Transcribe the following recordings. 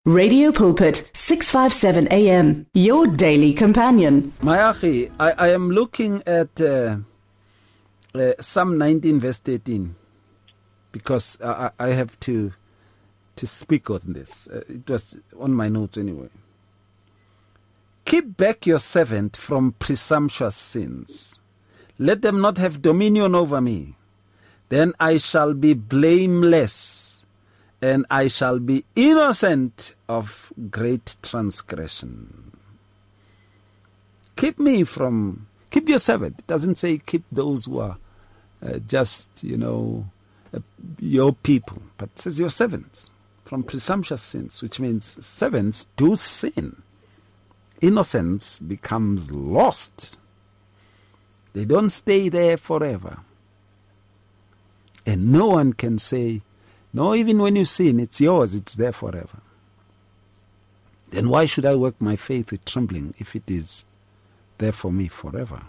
Radio Pulpit, 657 AM, your daily companion. My Akhi, I am looking at Psalm 19 verse 13 because I have to speak on this. It was on my notes anyway. Keep back your servant from presumptuous sins. Let them not have dominion over me. Then I shall be blameless, and I shall be innocent of great transgression. Keep your servant. It doesn't say keep those who are just, your people, but it says your servants from presumptuous sins, which means servants do sin. Innocence becomes lost. They don't stay there forever. And no one can say, no, even when you sin, it's yours, it's there forever. Then why should I work my faith with trembling if it is there for me forever?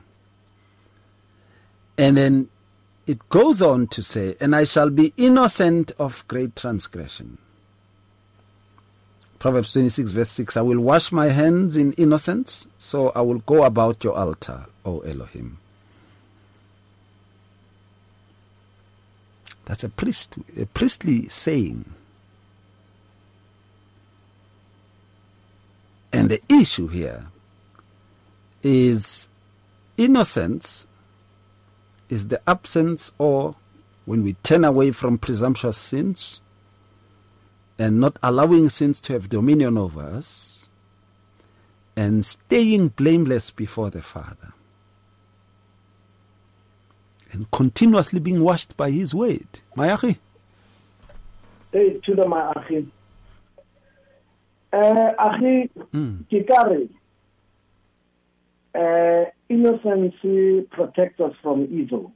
And then it goes on to say, and I shall be innocent of great transgression. Proverbs 26 verse 6, I will wash my hands in innocence, so I will go about your altar, O Elohim. That's a priestly saying. And the issue here is innocence is the absence, or when we turn away from presumptuous sins and not allowing sins to have dominion over us and staying blameless before the Father and continuously being washed by His word. My Akhi? Hey, to the my Akhi. Akhi, Kikari. Innocence protects us from evil.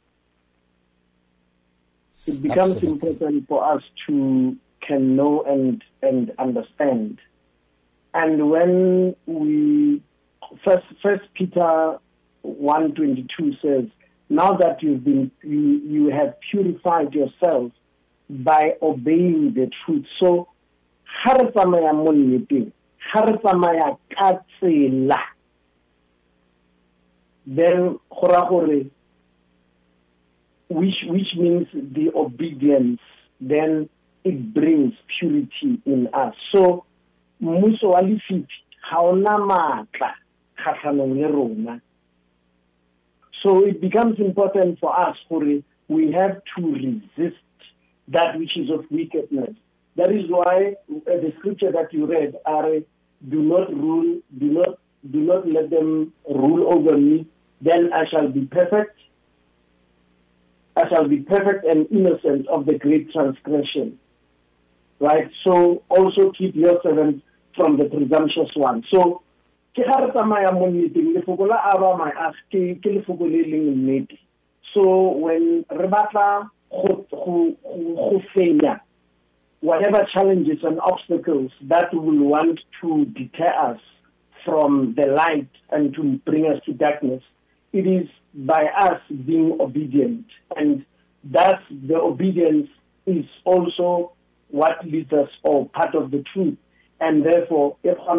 It becomes important for us to can know and understand. And when we First Peter 1:22 says, now that you have purified yourself by obeying the truth. So harasamaya monyeting, harasamaya katsela. Then khorahore, which means the obedience, then it brings purity in us. So muso alifiti haona matla khatlhanong le rona. So it becomes important for us, we have to resist that which is of wickedness. That is why the scripture that you read, do not let them rule over me, then I shall be perfect. I shall be perfect and innocent of the great transgression. Right? So also keep your servant from the presumptuous one. So so when Rebata whatever challenges and obstacles that will want to deter us from the light and to bring us to darkness, it is by us being obedient. And thus the obedience is also what leads us, or part of the truth. And therefore,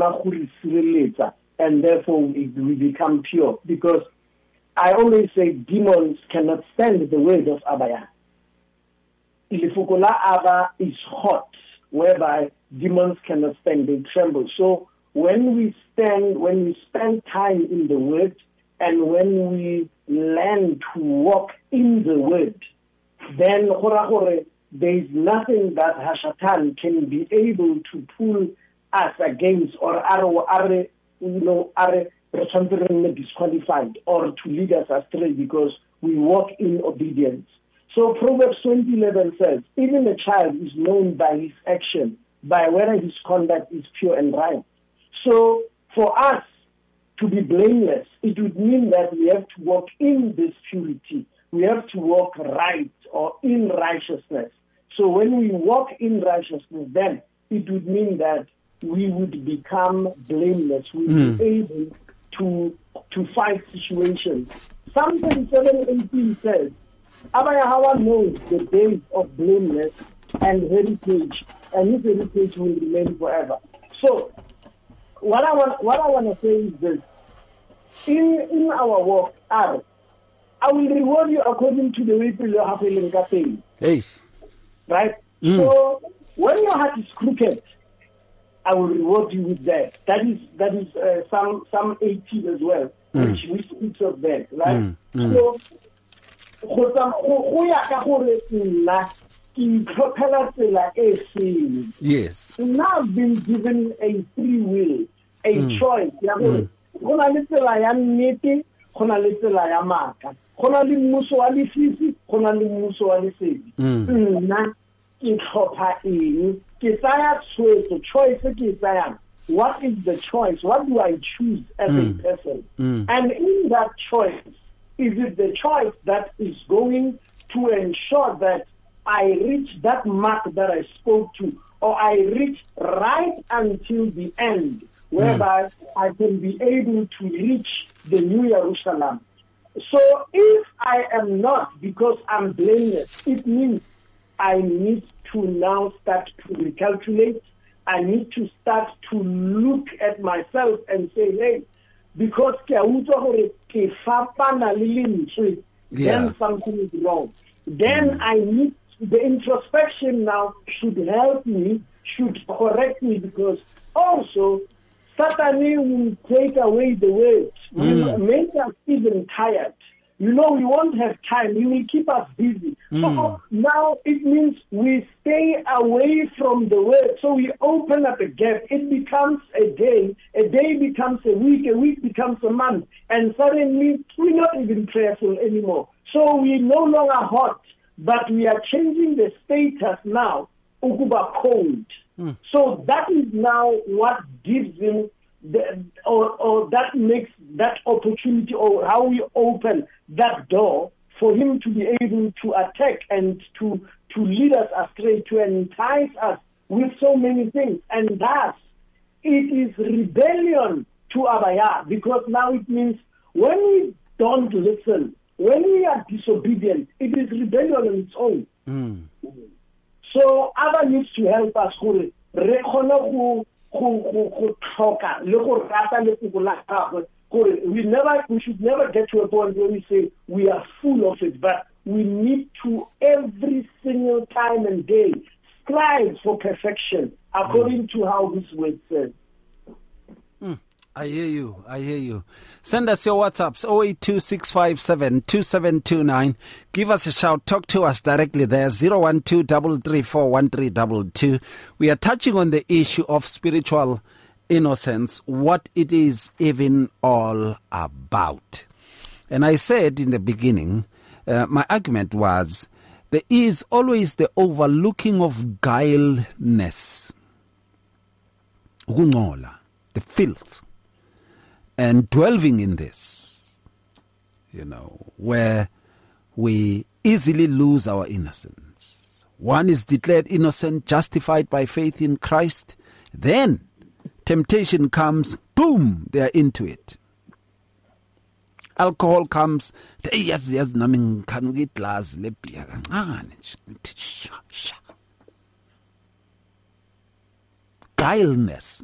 and therefore we become pure. Because I always say demons cannot stand the word of Abaya. Ilifukola Aba is hot, whereby demons cannot stand, they tremble. So when we spend time in the word, and when we learn to walk in the word, then there is nothing that Hashatan can be able to pull us against, or are disqualified, or to lead us astray, because we walk in obedience. So Proverbs 20:11 says, even a child is known by his action, by whether his conduct is pure and right. So for us to be blameless, it would mean that we have to walk in this purity. We have to walk right, or in righteousness. So when we walk in righteousness, then it would mean that we would become blameless. We would be able to fight situations. Psalm 37:18 says, Abaya Hawa knows the days of blameless and heritage and his heritage will remain forever. So, what I want to say is this: in our work, I will reward you according to the way you have a Hey. Right? So when your heart is crooked, I will reward you with that. That is Psalm 18 as well, which speaks of that, right? So yes. Now I've been given a free will, a choice. Gona le mmuso wa lefisi, gona le mmuso wa lesedi. Nna ke tlhopha eng, ke tsaya tshwetso, choice ke tsaya. What is the choice? What do I choose as a person? And in that choice, is it the choice that is going to ensure that I reach that mark that I spoke to, or I reach right until the end, whereby I can be able to reach the New Jerusalem? So if I am not, because I'm blameless, it means I need to now start to recalculate. I need to start to look at myself and say, hey, because then something is wrong. Then I need, the introspection now should help me, should correct me, because also Satan will take away the words, will make us even tired. You know, we won't have time. He will keep us busy. So now it means we stay away from the word. So we open up a gap. It becomes a day becomes a week becomes a month. And suddenly we're not even prayerful anymore. So we're no longer hot, but we are changing the status now, ukuba cold. So that is now what gives him or that makes that opportunity, or how we open that door for him to be able to attack and to lead us astray, to entice us with so many things. And thus, it is rebellion to Abaya, because now it means when we don't listen, when we are disobedient, it is rebellion on its own. So Abba needs to help us. We should never get to a point where we say we are full of it, but we need to every single time and day strive for perfection according to how this word says. I hear you. Send us your WhatsApps, 082-657-2729. Give us a shout. Talk to us directly there, 012-334-1322. We are touching on the issue of spiritual innocence, what it is even all about. And I said in the beginning, my argument was, there is always the overlooking of guilelessness, the filth, and dwelling in this, where we easily lose our innocence. One is declared innocent, justified by faith in Christ. Then temptation comes, boom, they are into it. Alcohol comes, guilelessness,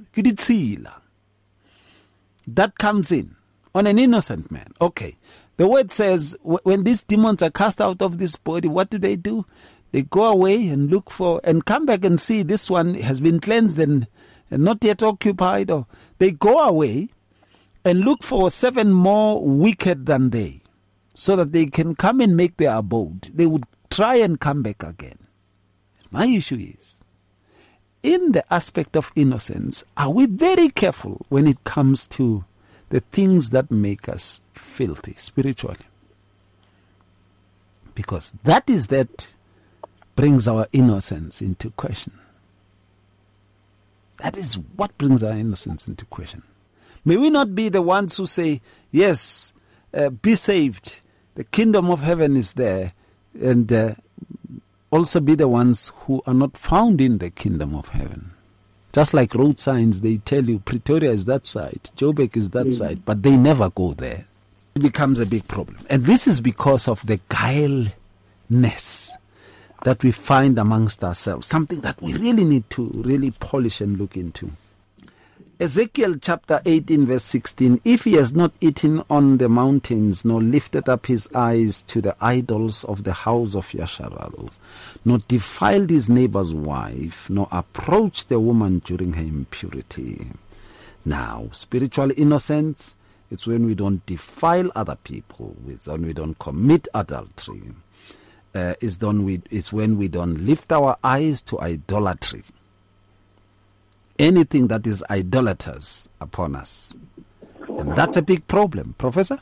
that comes in on an innocent man. Okay, the word says when these demons are cast out of this body, what do? They go away and look for, and come back and see this one has been cleansed and not yet occupied. Or they go away and look for 7 more wicked than they, so that they can come and make their abode. They would try and come back again. My issue is, in the aspect of innocence, are we very careful when it comes to the things that make us filthy spiritually? Because that brings our innocence into question. That is what brings our innocence into question. May we not be the ones who say, yes, be saved, the kingdom of heaven is there, and also be the ones who are not found in the kingdom of heaven. Just like road signs, they tell you Pretoria is that side, Joburg is that side, but they never go there. It becomes a big problem. And this is because of the guilelessness that we find amongst ourselves, something that we really need to really polish and look into. Ezekiel chapter 18 verse 16, if he has not eaten on the mountains, nor lifted up his eyes to the idols of the house of Yasharal, nor defiled his neighbor's wife, nor approached the woman during her impurity. Now, spiritual innocence, it's when we don't defile other people, when we don't commit adultery. It's when we don't lift our eyes to idolatry. Anything that is idolaters upon us. And that's a big problem. Professor?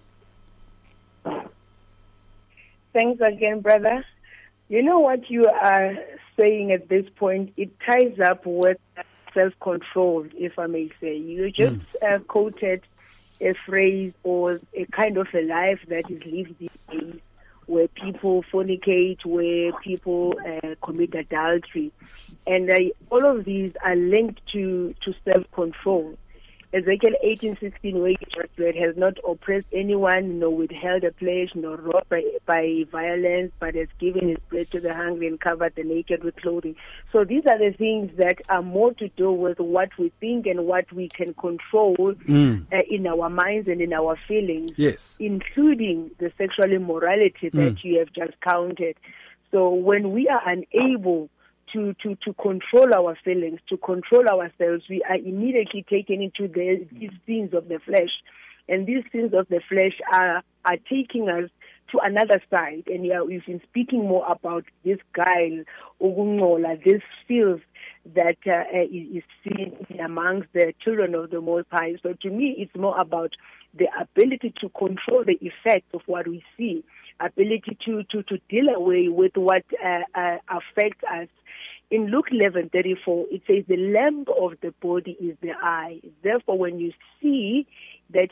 Thanks again, brother. You know what you are saying at this point, it ties up with self-control, if I may say. You just quoted a phrase or a kind of a life that is lived these days, where people fornicate, where people commit adultery. And all of these are linked to self-control. Ezekiel 18:16, where it has not oppressed anyone, nor withheld a pledge, nor robbed by violence, but has given his bread to the hungry and covered the naked with clothing. So these are the things that are more to do with what we think and what we can control in our minds and in our feelings, yes, including the sexual immorality that you have just counted. So when we are unable to control our feelings, to control ourselves, we are immediately taken into these sins of the flesh. And these sins of the flesh are taking us to another side. And we've been speaking more about this guile, this filth that is seen amongst the children of the Most High. So to me, it's more about the ability to control the effects of what we see, ability to deal away with what affects us. In Luke 11:34, it says, the lamp of the body is the eye. Therefore, when you see that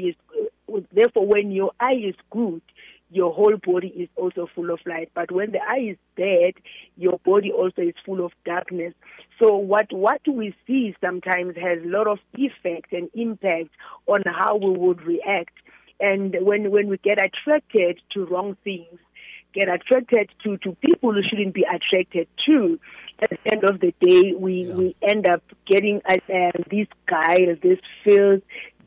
when your eye is good, your whole body is also full of light. But when the eye is bad, your body also is full of darkness. So what we see sometimes has a lot of effect and impact on how we would react. And when we get attracted to wrong things, get attracted to people who shouldn't be attracted to, at the end of the day, we end up getting this guile, this filth,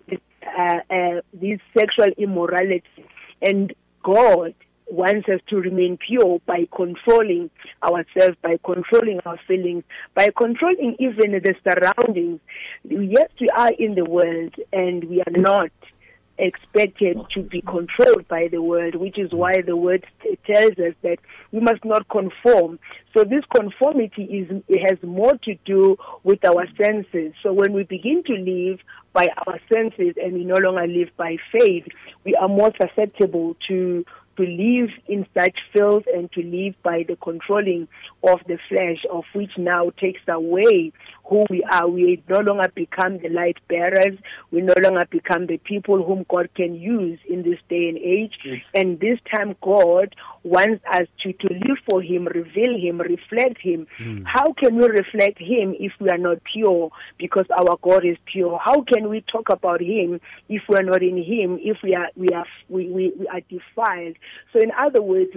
this sexual immorality. And God wants us to remain pure by controlling ourselves, by controlling our feelings, by controlling even the surroundings. Yes, we are in the world, and we are not expected to be controlled by the world, which is why the word tells us that we must not conform. So this conformity has more to do with our senses. So when we begin to live by our senses and we no longer live by faith, we are more susceptible to live in such filth and to live by the controlling of the flesh, of which now takes away who we are. We no longer become the light bearers. We no longer become the people whom God can use in this day and age. Yes. And this time God wants us to live for Him, reveal Him, reflect Him. How can we reflect Him if we are not pure? Because our God is pure. How can we talk about Him if we are not in Him? If we are defiled. So in other words,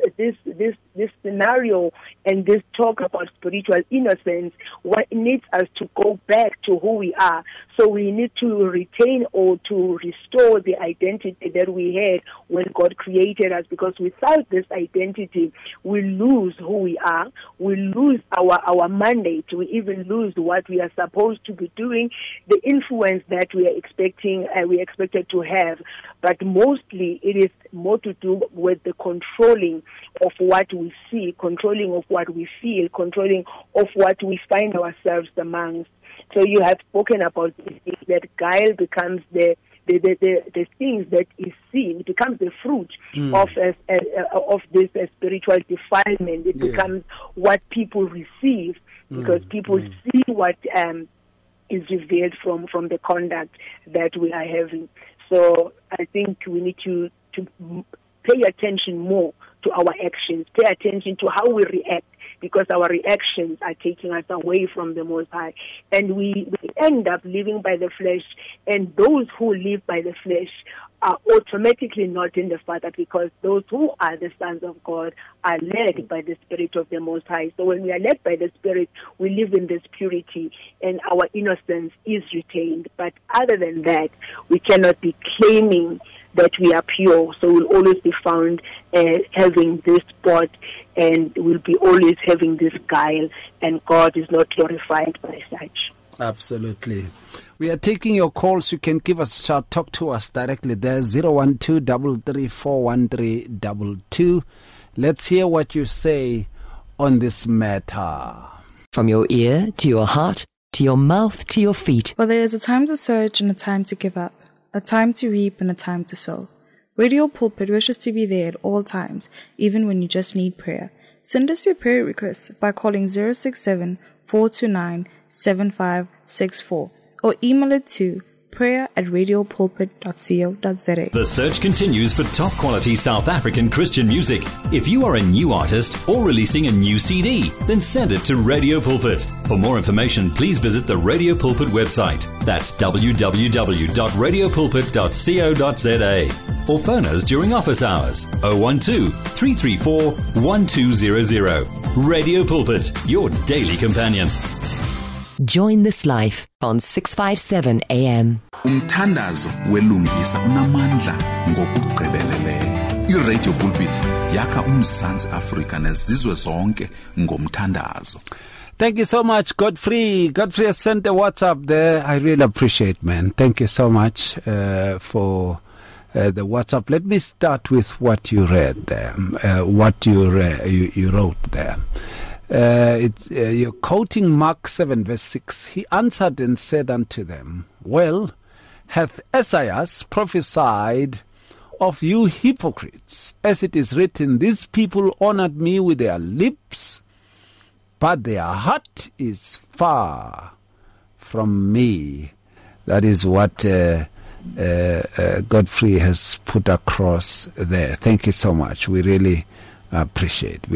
this scenario and this talk about spiritual innocence, what needs us to go back to who we are. So we need to retain or to restore the identity that we had when God created us, because without this identity, we lose who we are, we lose our mandate, we even lose what we are supposed to be doing, the influence that we are expected to have. But mostly it is more to do with the controlling of what we see, controlling of what we feel, controlling of what we find ourselves amongst. So you have spoken about that guile becomes the things that is seen. It becomes the fruit of this spiritual defilement. It becomes what people receive, because people see what is revealed from the conduct that we are having. So I think we need to pay attention more to our actions, pay attention to how we react, because our reactions are taking us away from the Most High. And we end up living by the flesh, and those who live by the flesh are automatically not in the Father, because those who are the sons of God are led by the Spirit of the Most High. So when we are led by the Spirit, we live in this purity and our innocence is retained. But other than that, we cannot be claiming that we are pure. So we'll always be found having this spot, and we'll be always having this guile, and God is not glorified by such. Absolutely. We are taking your calls. You can give us a shout. Talk to us directly there. 012-334-1322. Let's hear what you say on this matter. From your ear to your heart, to your mouth, to your feet. Well, there is a time to search and a time to give up, a time to reap and a time to sow. Radio Pulpit wishes to be there at all times, even when you just need prayer. Send us your prayer requests by calling 067-429-7564 or email it to prayer@radiopulpit.co.za. The search continues for top quality South African Christian music. If you are a new artist or releasing a new CD, then send it to Radio Pulpit. For more information, please visit the Radio Pulpit website. That's www.radiopulpit.co.za. Or phone us during office hours 012-334-1200. Radio Pulpit, your daily companion. Join this life on 657 AM. Umthandazo welungisa unamandla ngokugqibeleleyo. iRadio Pulpit yakha uMzantsi Afrika nezizwe zonke ngomthandazo. Thank you so much, Godfrey. Godfrey has sent a WhatsApp there. I really appreciate, man. Thank you so much for the WhatsApp. Let me start with what you read there, what you wrote there. You're quoting Mark 7 verse 6. He answered and said unto them, Well, hath Esaias prophesied of you hypocrites, as it is written, These people honored me with their lips, but their heart is far from me. That is what Godfrey has put across there. Thank you so much. We really appreciate.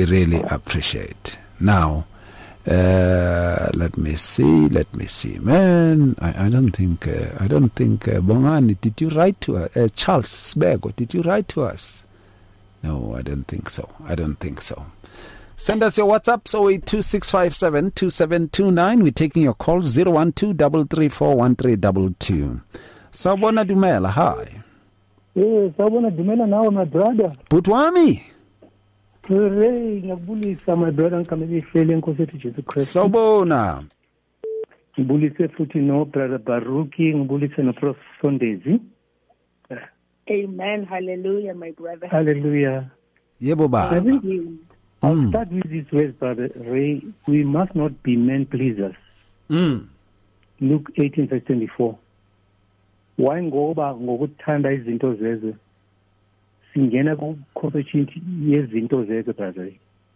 Now, let me see, man. I don't think, Bongani, did you write to us? Charles Sbego, did you write to us? No, I don't think so. Send us your WhatsApp, 082-657-2729. We're taking your calls, 012-334-1322. Sawubona Dumela, hi. Yes, Sawubona Dumela now, my brother. Butwami. Hooray, ngiyabulisa my brother ngikamele ihlele Nkosi yethu Jesu Christ. Sawubona. Ngibulise futhi no brother Baruki, ngibulise no Prof Sondezi. Amen. Hallelujah, my brother. Hallelujah. Yebo baba. I'll start with this verse, brother Ray. We must not be men pleasers. Luke 18 verse 24. Why ngoba ngokuthanda izinto zezwe singena ku-competition yezinto zezwe, brother.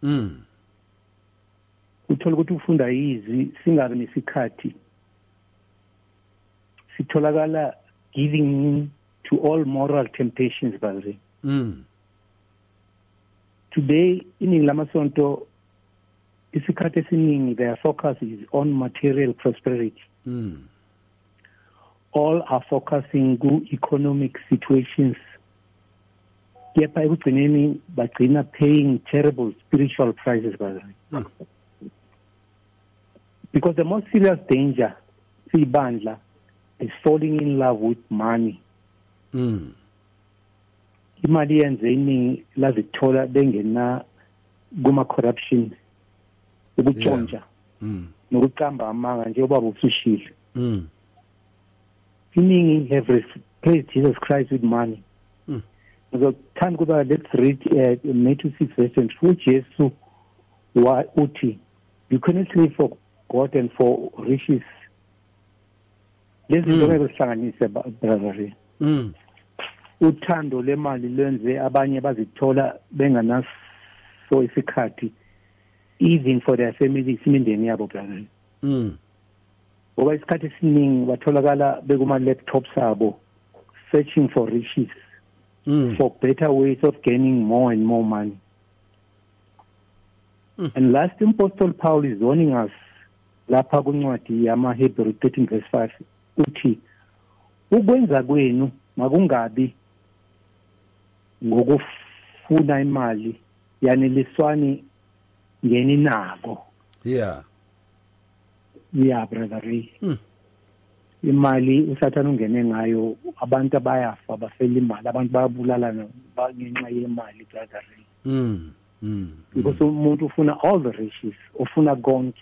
Uthola ukuthi ufunda izwi singabe nesikhathi. Sitholakala giving in to all moral temptations, brother. Today, iningi lamasonto isikhathi esiningi their focus is on material prosperity. All are focusing on economic situations. Kepha ekugcineni bagcina paying terrible spiritual prices, brother. Because the most serious danger siyibandla is falling in love with money. Imali yenze iningi lazithola bengena kuma corruption, ukutshontsha nokuqamba amanga njengoba usushilo. Iningi have replaced Jesus Christ with money. So time kuba, let's read Matthew 6 verse 24. Jesus uthi, you cannot live for God and for riches. Lezi zinto ezihlanganise, brother. Uthando lemali lwenze abanye bazithola benganaso isikhathi even for their families, imindeni yabo, brother. Ngoba isikhathi esiningi batholakala bekuma laptops abo searching for riches, for better ways of gaining more and more money. And last Apostle Paul is warning us lapha kuncwadi yamaHebrew 13 verse 5 uthi ukwenza kwenu makungabi ngokufuna imali yaneliswani ngeni nako. Yeah brother Ray. Imali usathana ungene ngayo abantu abayafa bafela imali, abantu bayabulalana ngenxa yemali brother Ray. Because umuntu ufuna all the riches, ufuna konke.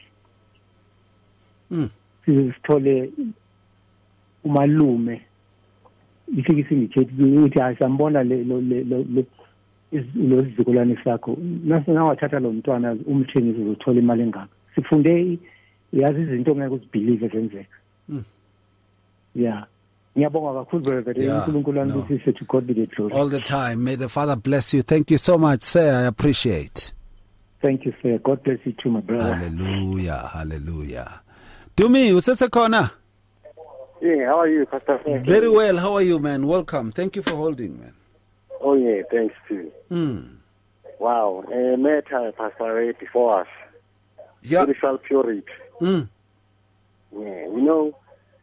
Sithole umalume ifike singithethi ukuthi asambona lo izizukulwane sakho nase nawathatha lo mntwana umthengisi uzothola imali engaka. Sifunde yazi izinto ngeke uzibelieve zenzeka. Yeah. Ngiyabonga kakhulu brother. uNkulunkulu anibusise, to God be the glory. All the time. May the Father bless you. Thank you so much, sir. I appreciate. Thank you, sir. God bless you too, my brother. Hallelujah. Hallelujah. Dumi, usesekhona? Yeah, how are you, Pastor? Very well. How are you, man? Welcome. Thank you for holding, man. Oh, yeah, thanks too. Wow. Matter, Pastor Ray, before us. Yeah. Spiritual purity. Yeah, you know,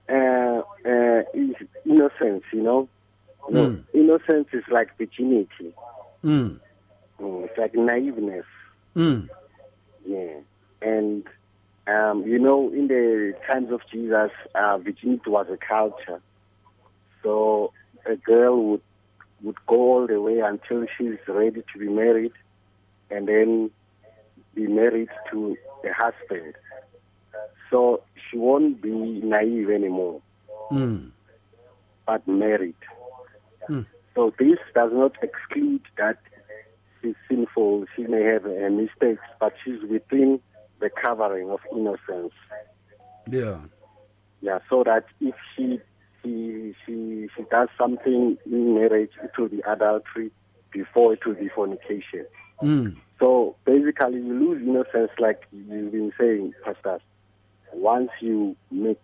innocence, you know. Innocence is like virginity. It's like naiveness. Yeah. And, you know, in the times of Jesus, virginity was a culture. So a girl would go all the way until she's ready to be married, and then be married to a husband. So she won't be naive anymore, but married. So this does not exclude that she's sinful, she may have mistakes, but she's within the covering of innocence. Yeah. Yeah, so that if she does something in marriage, it will be adultery, before it will be fornication. So basically you lose innocence, like you've been saying, Pastor, once you mix.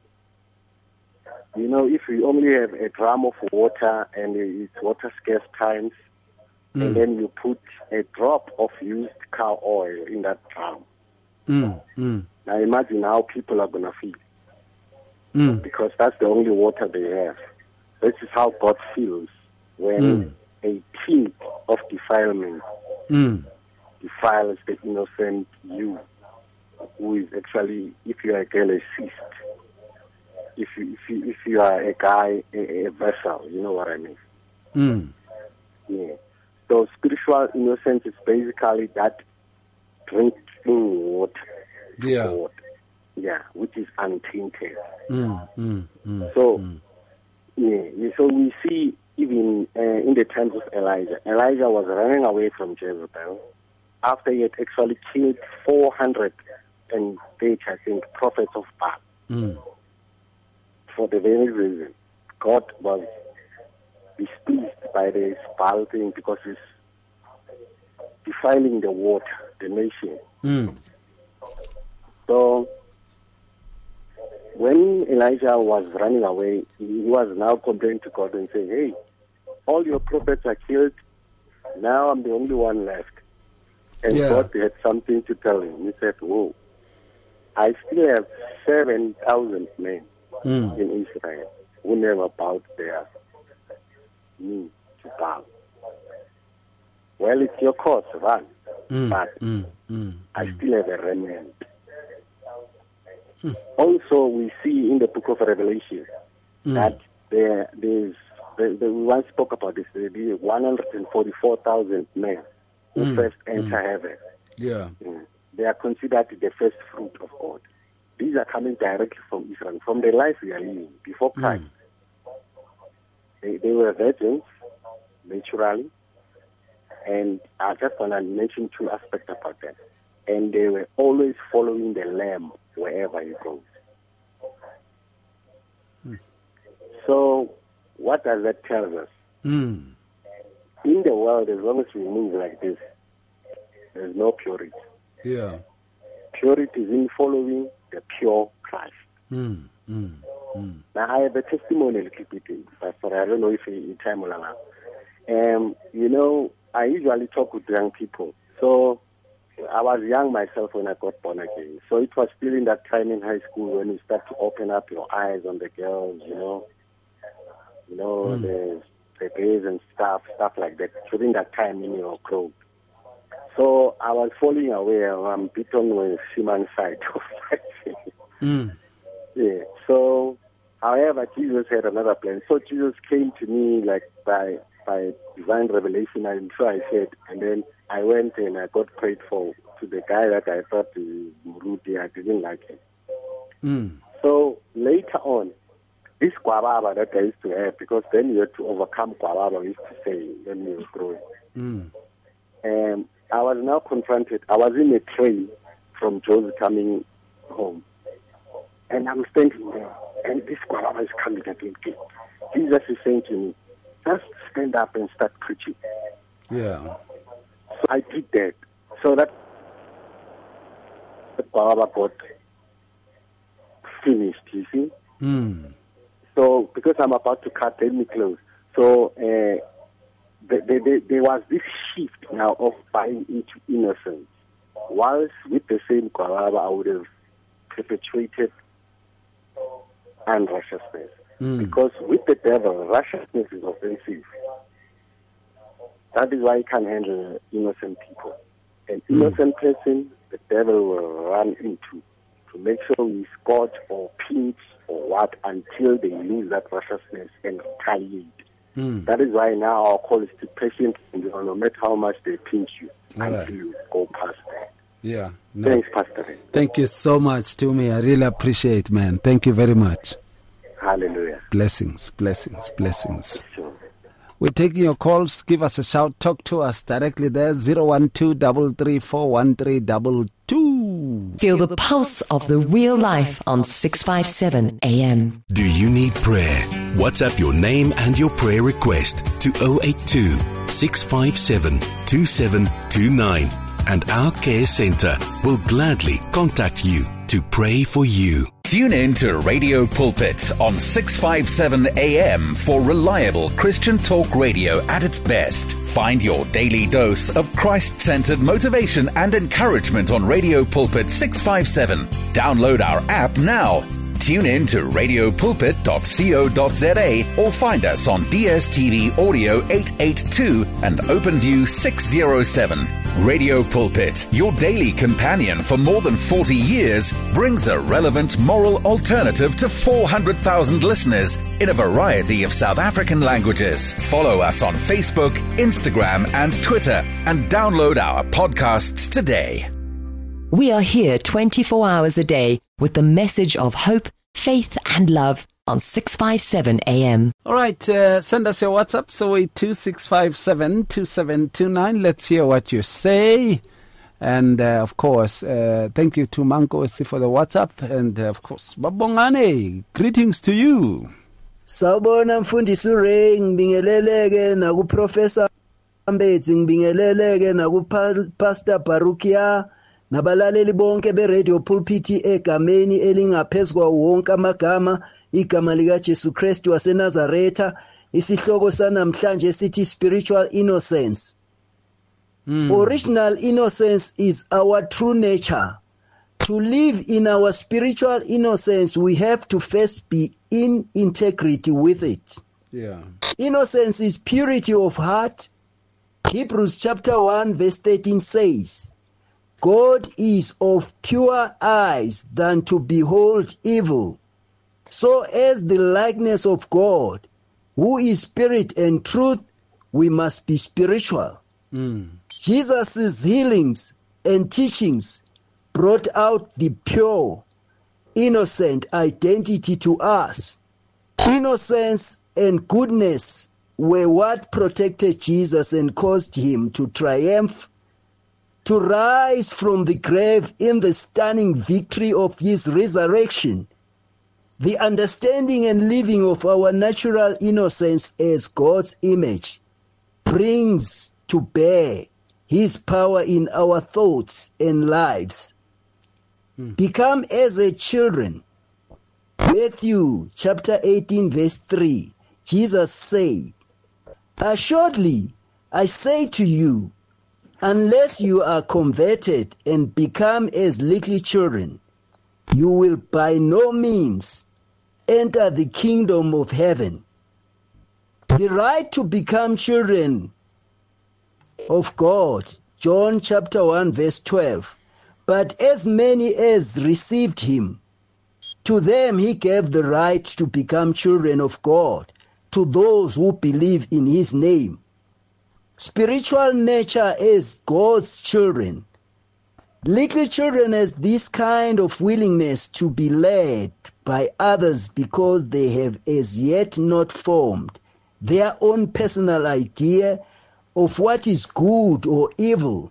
You know, if you only have a drum of water and it's water scarce times, and then you put a drop of used car oil in that drum. Now imagine how people are going to feel. Because that's the only water they have. This is how God feels when a tint of defilement defiles the innocent you, who is actually, if you are a girl, a cyst. If you are a guy, a vessel, you know what I mean? Yeah. So spiritual innocence is basically that drinking water. Yeah. Water. Yeah, which is untainted. So, yeah, so we see even in the times of Elijah. Elijah was running away from Jezebel after he had actually killed 430, I think, prophets of Baal. For the very reason, God was displeased by this Baal thing because it's defiling the water, the nation. So, when Elijah was running away, he was now complaining to God and saying, hey, all your prophets are killed, now I'm the only one left. And God had something to tell him. He said, whoa, I still have 7,000 men in Israel who never bowed their knee to bow. Well, it's your cause, run. But I still have a remnant. Also, we see in the book of Revelation that we once spoke about this. There will be 144,000 men who first enter heaven. Yeah. They are considered the first fruit of God. These are coming directly from Israel, from the life we are living before Christ. They were virgins, naturally, and I just want to mention two aspects about that. And they were always following the Lamb wherever he goes. So, what does that tell us? In the world, as long as we move like this, there's no purity. Yeah. Purity is in following the pure Christ. Now, I have a testimony a little bit, Pastor. I don't know if time will allow. You know, I usually talk with young people. So, I was young myself when I got born again. So it was still in that time in high school when you start to open up your eyes on the girls, the the days and stuff like that. During that time in your growth. So I was falling away. I'm beaten with human side of fighting. Yeah. So, however, Jesus had another plan. So Jesus came to me like by divine revelation, and so I said, and then I went and I got prayed for to the guy that I thought Muruti. I didn't like him. So later on, this Kwababa that I used to have, because then you had to overcome Kwababa, we used to say when we were growing. And I was now confronted. I was in a train from Jozi coming home. And I'm standing there, and this Kwababa is coming again. Jesus is saying to me, just stand up and start preaching. Yeah. So I did that. So that the Kwababa got finished, you see. So because I'm about to cut, let me close. So there was this shift now of buying into innocence. Whilst with the same Kwababa, I would have perpetuated unrighteousness. Because with the devil, righteousness is offensive. That is why he can't handle innocent people. An innocent person, the devil will run into to make sure we scorch or pinch or what until they lose that righteousness and retaliate. That is why now our call is to patient, no matter how much they pinch you, until you go past that. Yeah. No. Thanks, Pastor. Thank you so much, Tumi. I really appreciate, man. Thank you very much. Hallelujah. Blessings, blessings, blessings. Sure. We're taking your calls. Give us a shout. Talk to us directly there. 012-334-1322. Feel the pulse of the real life on 657 AM. Do you need prayer? WhatsApp your name and your prayer request to 082 657 2729. And our care center will gladly contact you to pray for you. Tune in to Radio Pulpit on 657 AM for reliable Christian talk radio at its best. Find your daily dose of Christ-centered motivation and encouragement on Radio Pulpit 657. Download our app now. Tune in to radiopulpit.co.za or find us on DSTV Audio 882 and OpenView 607. Radio Pulpit, your daily companion for more than 40 years, brings a relevant moral alternative to 400,000 listeners in a variety of South African languages. Follow us on Facebook, Instagram, and Twitter, and download our podcasts today. We are here 24 hours a day with the message of hope, faith, and love on 657 AM. All right, send us your WhatsApp, 082-657-2729. Let's hear what you say. And, of course, thank you to Manko for the WhatsApp. And, of course, Babongane, greetings to you. Sawubona mfundisi Ray, ngibingeleleke naku Professor Mbetsi, ngibingeleleke naku Pastor Barukia. Nabalaleli bonke be-Radio Pulpit egameni elingaphezukwa wonke amagama, igama lika Jesu Kristu waseNazaretha. Isihloko sanamhlanje sithi spiritual innocence. Original innocence is our true nature. To live in our spiritual innocence, we have to first be in integrity with it. Yeah. Innocence is purity of heart. Hebrews chapter 1 verse 13 says, God is of purer eyes than to behold evil. So as the likeness of God, who is spirit and truth, we must be spiritual. Jesus' healings and teachings brought out the pure, innocent identity to us. Innocence and goodness were what protected Jesus and caused him to triumph, to rise from the grave in the stunning victory of his resurrection. The understanding and living of our natural innocence as God's image brings to bear his power in our thoughts and lives. Become as a children. Matthew chapter 18 verse 3, Jesus said, assuredly I say to you, unless you are converted and become as little children, you will by no means enter the kingdom of heaven. The right to become children of God, John chapter 1 verse 12. But as many as received him, to them he gave the right to become children of God, to those who believe in his name. Spiritual nature is God's children. Little children has this kind of willingness to be led by others because they have as yet not formed their own personal idea of what is good or evil,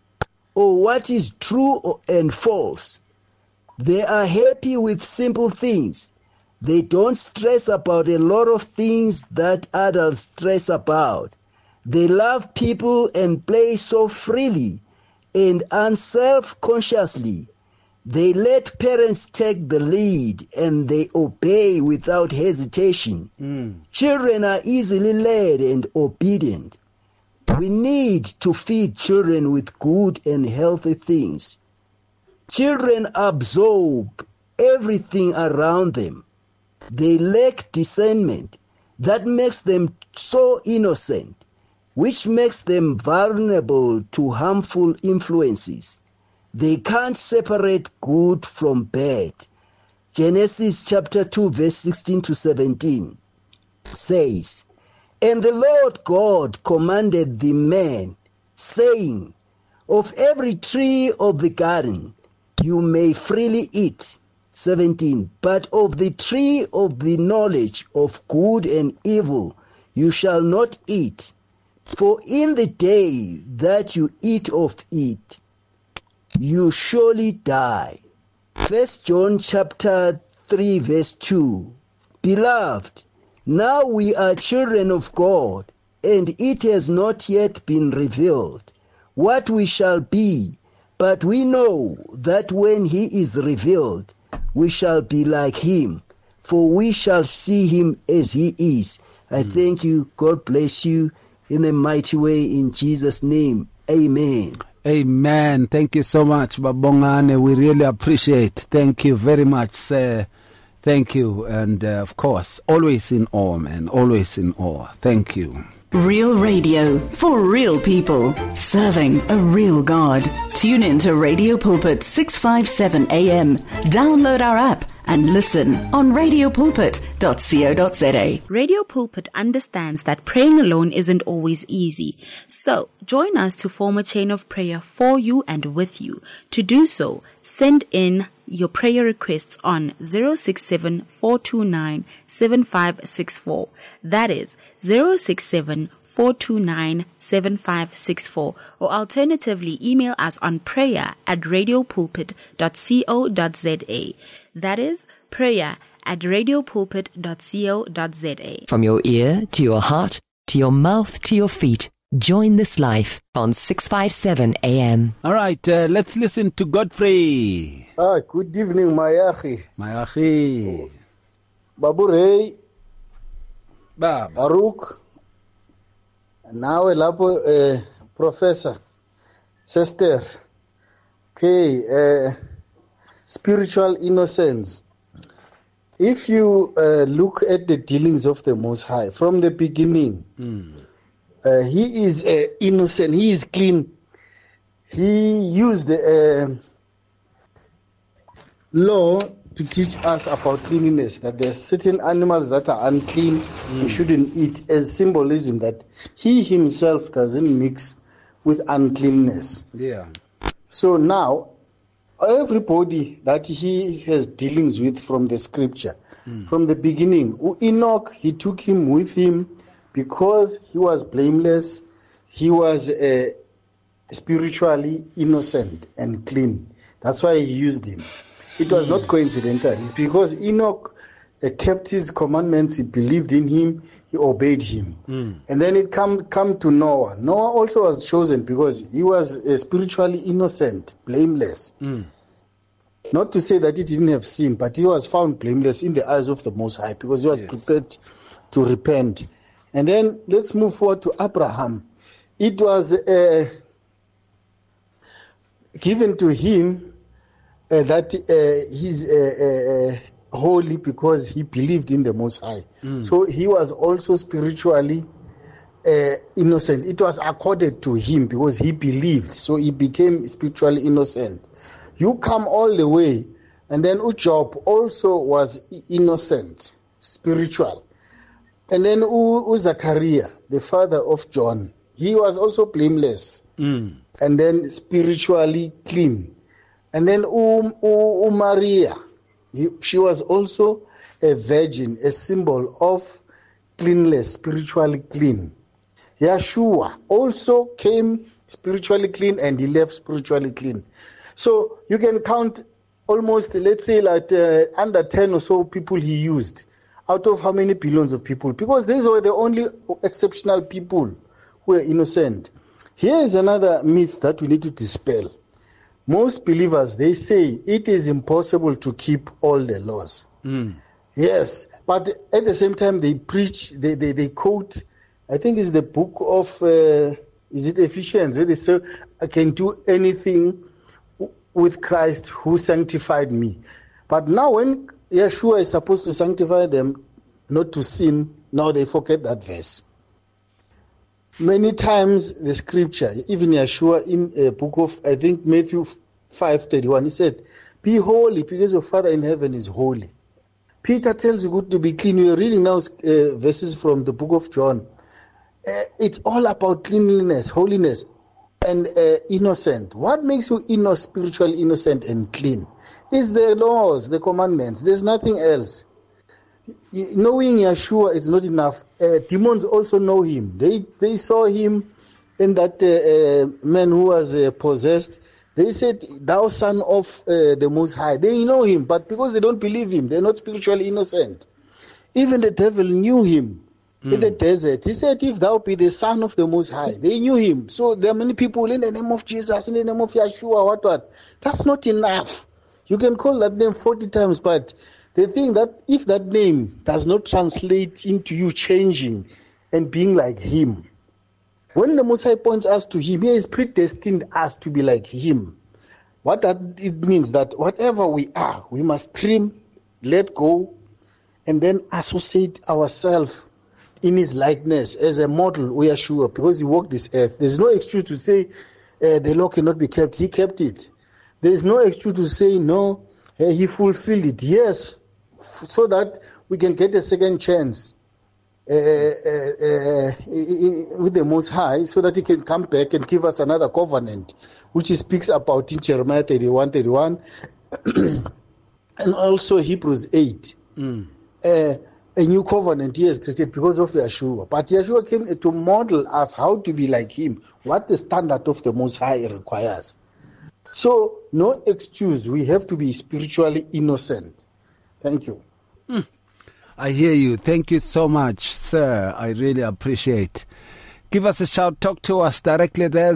or what is true and false. They are happy with simple things. They don't stress about a lot of things that adults stress about. They love people and play so freely and unself-consciously. They let parents take the lead and they obey without hesitation. Children are easily led and obedient. We need to feed children with good and healthy things. Children absorb everything around them. They lack discernment. That makes them so innocent, which makes them vulnerable to harmful influences. They can't separate good from bad. Genesis chapter 2 verse 16 to 17 says, And the Lord God commanded the man, saying, Of every tree of the garden you may freely eat. 17. But of the tree of the knowledge of good and evil you shall not eat. For in the day that you eat of it, you surely die. 1 John chapter 3 verse 2. Beloved, now we are children of God, and it has not yet been revealed what we shall be, but we know that when he is revealed, we shall be like him, for we shall see him as he is. I thank you. God bless you in a mighty way in Jesus' name. Amen. Amen. Thank you so much, Babongane. We really appreciate. Thank you very much, sir. Thank you. And of course, always in awe, man. Always in awe. Thank you. Real radio for real people, serving a real God. Tune in to Radio Pulpit 657 AM. Download our app and listen on radiopulpit.co.za. Radio Pulpit understands that praying alone isn't always easy. So, join us to form a chain of prayer for you and with you. To do so, send in your prayer requests on 067-429-7564. That is 067-429-7564. Or alternatively, email us on prayer@radiopulpit.co.za. That is prayer@radiopulpit.co.za. From your ear to your heart, to your mouth, to your feet, join this life on 657 AM. All right, let's listen to Godfrey. Good evening, Mayachi. Mayachi. Babu Ray. Bab. Aruk. Nawe lapho Professor Sister K spiritual innocence. If you look at the dealings of the Most High from the beginning, he is innocent, he is clean. He used the law to teach us about cleanliness, that there are certain animals that are unclean, we shouldn't eat, as symbolism that he himself doesn't mix with uncleanness. Yeah. So now, everybody that he has dealings with from the scripture, from the beginning, Enoch, he took him with him because he was blameless, he was spiritually innocent and clean. That's why he used him. It was not coincidental. It's because Enoch kept his commandments, he believed in him, he obeyed him. And then it come to Noah. Noah also was chosen because he was spiritually innocent, blameless. Not to say that he didn't have sin, but he was found blameless in the eyes of the Most High because he was prepared to repent. And then let's move forward to Abraham. It was given to him that his holy because he believed in the Most High. So he was also spiritually innocent. It was accorded to him because he believed, so he became spiritually innocent. You come all the way, and then Job also was innocent, spiritual. And then Zachariah, the father of John, he was also blameless, and then spiritually clean. And then Maria, she was also a virgin, a symbol of cleanliness, spiritually clean. Yeshua also came spiritually clean and he left spiritually clean. So you can count almost, let's say, like under 10 or so people he used out of how many billions of people? Because these were the only exceptional people who were innocent. Here is another myth that we need to dispel. Most believers, they say it is impossible to keep all the laws. Yes, but at the same time they preach, they quote, I think it's the book of, is it Ephesians, where they say, I can do anything with Christ who sanctified me. But now when Yeshua is supposed to sanctify them, not to sin, now they forget that verse. Many times the scripture, even Yeshua in a book of, I think Matthew 5:31, he said, be holy because your Father in heaven is holy. Peter tells you good to be clean. We are reading now verses from the book of John. It's all about cleanliness, holiness, and innocent. What makes you spiritually innocent and clean? It's the laws, the commandments. There's nothing else. Knowing Yeshua is not enough. Demons also know him. They saw him in that man who was possessed. They said, thou son of the Most High. They know him, but because they don't believe him, they're not spiritually innocent. Even the devil knew him in the desert. He said, if thou be the son of the Most High. They knew him. So there are many people in the name of Jesus, in the name of Yeshua, what. That's not enough. You can call that name 40 times, but they think that if that name does not translate into you changing and being like him, when the Most High points us to him, he has predestined us to be like him. What that it means that whatever we are, we must trim, let go, and then associate ourselves in his likeness as a model, we are sure, because he walked this earth. There's no excuse to say the law cannot be kept. He kept it. There's no excuse to say no, he fulfilled it. Yes, so that we can get a second chance with the Most High, so that he can come back and give us another covenant, which he speaks about in Jeremiah 31, and also Hebrews 8. A new covenant he has created because of Yeshua. But Yeshua came to model us how to be like him, what the standard of the Most High requires. So, no excuse. We have to be spiritually innocent. Thank you. I hear you. Thank you so much, sir. I really appreciate. Give us a shout. Talk to us directly there,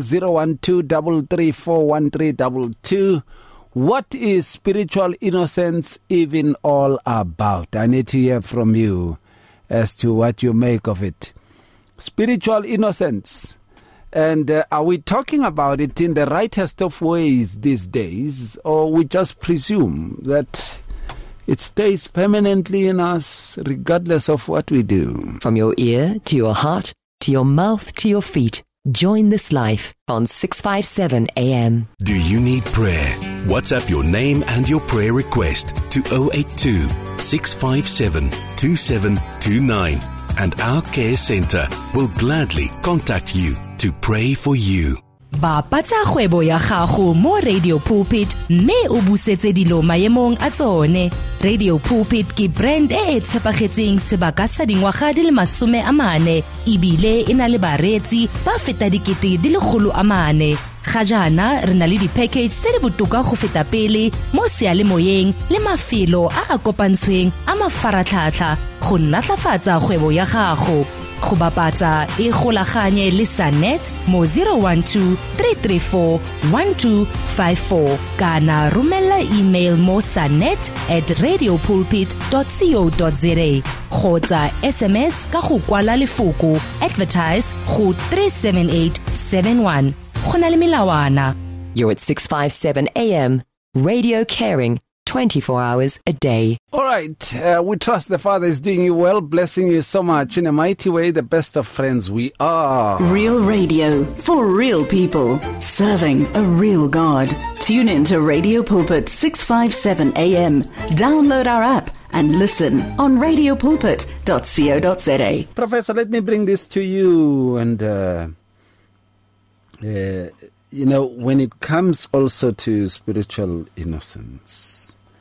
012-334-1322. What is spiritual innocence even all about? I need to hear from you as to what you make of it. Spiritual innocence. And are we talking about it in the rightest of ways these days, or we just presume that it stays permanently in us regardless of what we do? From your ear to your heart, to your mouth, to your feet, join this life on 657 AM. Do you need prayer? WhatsApp your name and your prayer request to 082 657 2729 and our care center will gladly contact you to pray for you. Bapatsa kgwebo ya gago mo Radio Pulpit mme o busetse dilo maemong a tsone. Radio Pulpit ke brand e tshepagetseng sebaka sa dingwaga di le 40 ebile ena le baretsi ba feta dikete di le 400. Ga jaana re na le di-package tse di botoka go feta pele mo sealemoyeng le mafelo a kopantshweng a mafaratlhatlha go natlafatsa kgwebo ya gago. Go bapatsa e golaganye le Sanet mo 012-334-1254 kana romela email mo sanet@radiopulpit.co.za kgotsa SMS ka go kwala lefoko advertise go 37871. Go na le melawana. You're at 657 AM, radio caring 24 hours a day. All right. We trust the Father is doing you well, blessing you so much in a mighty way. The best of friends we are. Real radio for real people, serving a real God. Tune in to Radio Pulpit 657 AM. Download our app and listen on radiopulpit.co.za. Professor, let me bring this to you. And, when it comes also to spiritual innocence,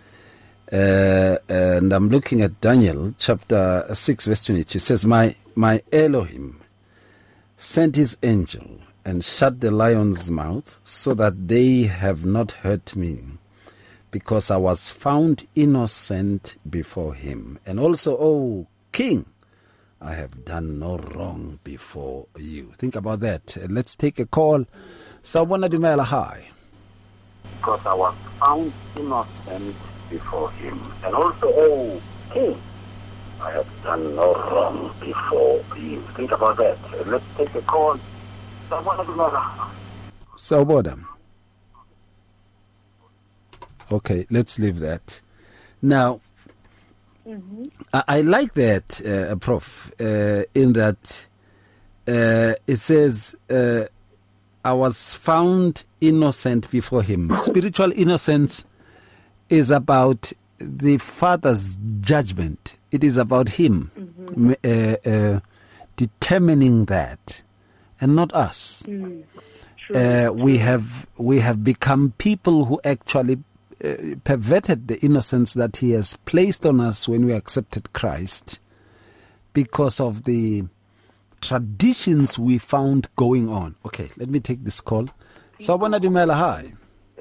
and I'm looking at Daniel chapter 6 verse 22, it says, My Elohim sent his angel and shut the lion's mouth so that they have not hurt me, because I was found innocent before him. And also, O King, I have done no wrong before you. Think about that. Let's take a call. Sawubona Dumela, hi. Because I was found innocent before him. And also, O King, I have done no wrong before you. Think about that. Let's take a call. Sawubona Dumela. Sawubona. Okay, let's leave that. Now, I like that, Prof, in that it says, I was found innocent before him. Spiritual innocence is about the Father's judgment. It is about him determining that, and not us. We have become people who actually perverted the innocence that he has placed on us when we accepted Christ, because of the traditions we found going on. Okay, let me take this call. Sawubona Dumela, hi.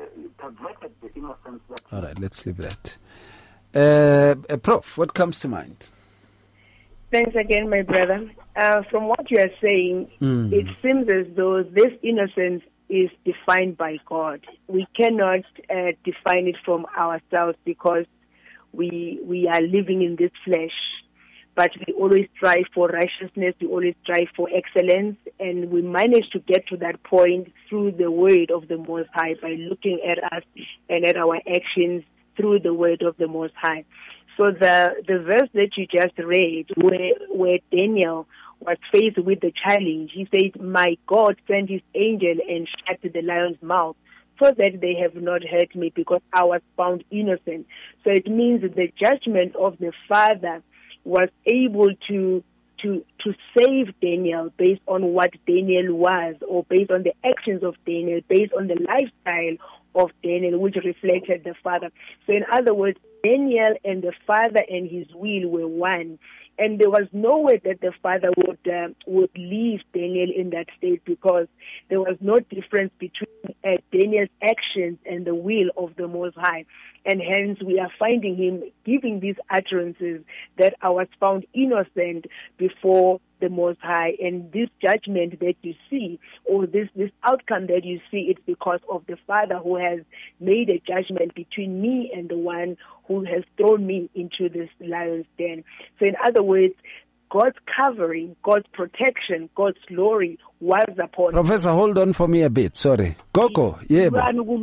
All right, let's leave that. Prof, what comes to mind? Thanks again, my brother. From what you are saying, it seems as though this innocence is defined by God. We cannot define it from ourselves, because we are living in this flesh. But we always strive for righteousness, we always strive for excellence, and we manage to get to that point through the word of the Most High, by looking at us and at our actions through the word of the Most High. So the verse that you just read, where Daniel was faced with the challenge, he said, my God sent his angel and shut the lion's mouth, so that they have not hurt me, because I was found innocent. So it means that the judgment of the Father was able to save Daniel based on what Daniel was, or based on the actions of Daniel, based on the lifestyle of Daniel, which reflected the Father. So in other words, Daniel and the Father and his will were one. And there was no way that the Father would leave Daniel in that state, because there was no difference between Daniel's actions and the will of the Most High. And hence we are finding him giving these utterances that I was found innocent before the Most High. And this judgment that you see, or this outcome that you see, it's because of the Father who has made a judgment between me and the one who has thrown me into this lion's den. So in other words, God's covering, God's protection, God's glory was upon Professor, hold on for me a bit. Sorry. Gogo, yebo.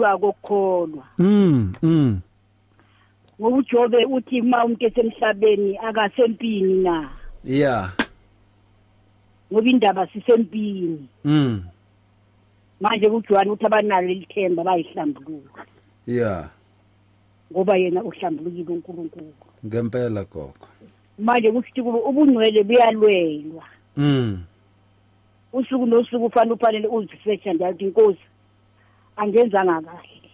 Ngokujobe uthi uma umuntu esemhlabeni akasempini na. Yeah. Ngoba indaba sisempini. Manje kuJohn uthi abanalo lithemba bayihlambuluka. Yeah. Ngoba yena uhlambulukile uNkulunkulu. Ngempela gogo. Manje kuthi ubungcwele buyalwelwa. Usuku nosuku ufanele uphalele uzifecha njalo inkosi angenzanga kahle.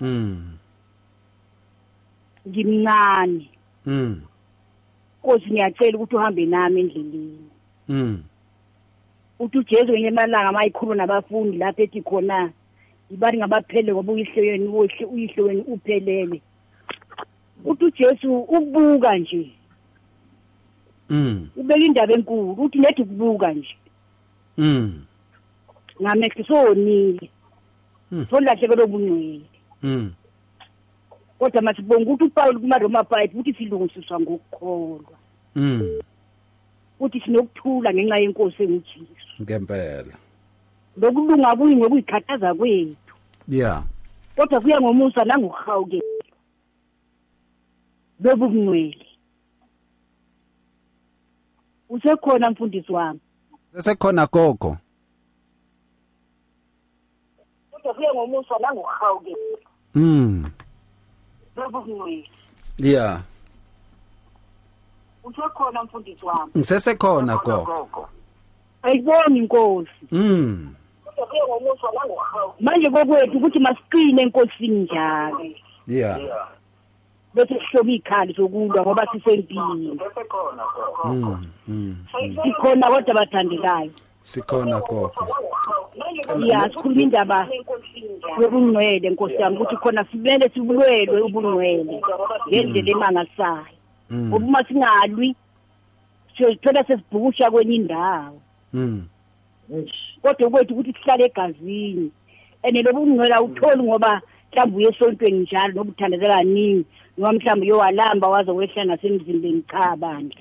Ngimncane. Nkosi ngiyacela ukuthi uhambe nami endleleni. Uthi uJesu ngenye amalanga mayikhulu nabafundi lapha ethi khona ibari ngabaphele ngoba uyihlweni uyihlweni uphelele. Uthi uJesu ubuka nje. Ubeka indaba enkulu uthi nethi kubuka nje. Ngamehlo sonile. Solahlekelwe ubungcwele. Kodwa masibonga ukuthi uPaul kumaRoma 5 uthi silungisiswa ngokukholwa. Uthi sinokuthula ngenxa yenkosi enguJesu. Ngempela. Lokulunga kuyi ngokuyikhathaza kwethu. Yeah. Kodwa kuya ngomusa nangokuhawukela. bebungcwele. Usekhona mfundisi wami. Sesekhona gogo. Kuye ngomusa la ngohawuke. Bebungcwele. Yeah. Usekhona mfundisi wami. Ngisesekhona gogo. Ayiboni inkosi. Kuye ngomusa la ngohawuke. Manje kokwethu ukuthi masiqine enkosini njalo. Yeah. Bese sihloba ikhali sokulwa ngoba sisempini. Sikhona kodwa bathandekayo. Sikhona gogo. Ya sikhuluma indaba yobungcwele nkosi yami ukuthi khona sibele sibulwelwe ubungcwele ngendlela emangasayo. Uma singalwi siyothola sesibhukusha kwenye indawo. Kodwa kwethu ukuthi sihlale egazini. Ene lobungcwele awutholi ngoba mhlawumbe uyesontweni njalo nokuthandazela kaningi noma mhlawumbe uyowalamba waze wehla nasemzimbeni cha bandla.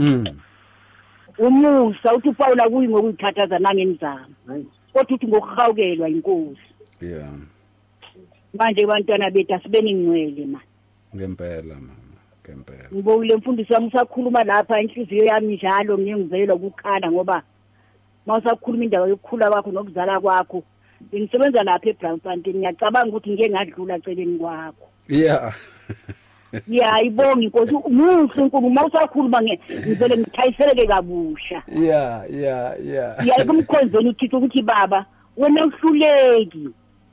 Umusa uthi Paula kuyi ngokuthathaza nangemizamo. Kodwa uthi ngokuhawukelwa inkosi. Yeah. Manje abantwana bethu asibeni ngcwele ma. Ngempela mama, ngempela. Ngibonile mfundisi wami usakhuluma lapha inhliziyo yami njalo ngiyengizelwa ukukhala ngoba mawusakhuluma indaba yokukhula kwakho nokuzala kwakho. Ngisebenza lapha eBraamfontein ngiyacabanga ukuthi ngeke ngadlula celeni kwakho. Yeah. Yeah, ibonga inkosi umuhle uNkulunkulu mawusakhuluma ngivele ngithayiseleke kabusha. Yeah. Ya kumkhonzeni uThixo ukuthi baba wena uhluleki.